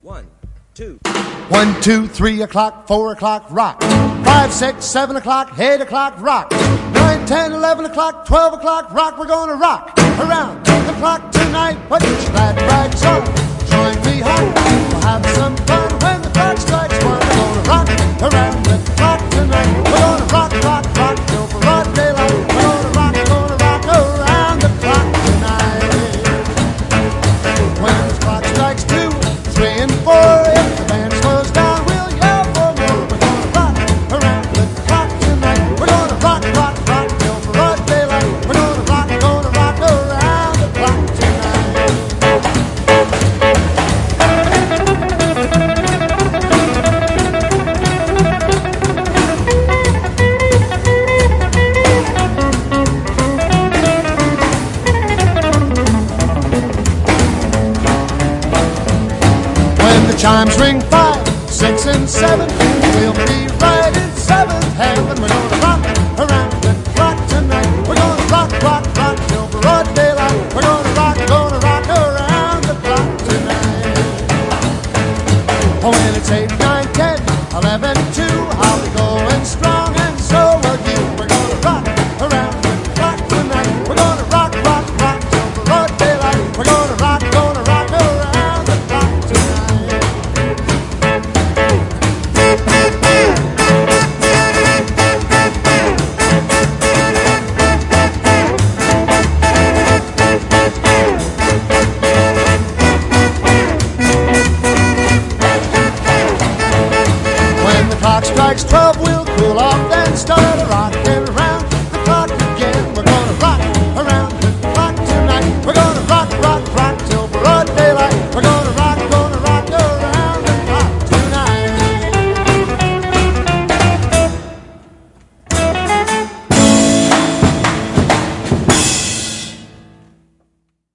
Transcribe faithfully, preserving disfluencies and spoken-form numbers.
One, two. One, two, three o'clock, four o'clock, rock. Five, six, seven o'clock, eight o'clock, rock. Nine, ten, eleven o'clock, twelve o'clock, rock. We're gonna rock around the clock tonight. Put your glad rags on, join me home. We'll have some fun when the clock strikes one. We're gonna rock around the clock tonight. We're gonna rock, rock, rock till broad daylight. We're gonna rock, gonna rock around the clock tonight. When the clock strikes two, three and four, if the band slows down, we'll yell for more. We're gonna rock around the clock tonight. We're gonna rock, rock, rock till broad daylight. We're gonna rock, gonna rock around the clock tonight. When the chimes ring five, six, and seven, we'll be right in seventh heaven. We're gonna rock around the clock tonight. We're gonna rock, rock, rock till broad daylight. We're gonna rock, gonna rock around the clock tonight. Oh, when it's eight, nine, ten, eleven, two, I'll be going strong, and so will you. We're gonna rock around the clock tonight. We're gonna rock, rock, rock till broad daylight. We're gonna rock, gonna rock around the clock tonight. When the clock strikes twelve,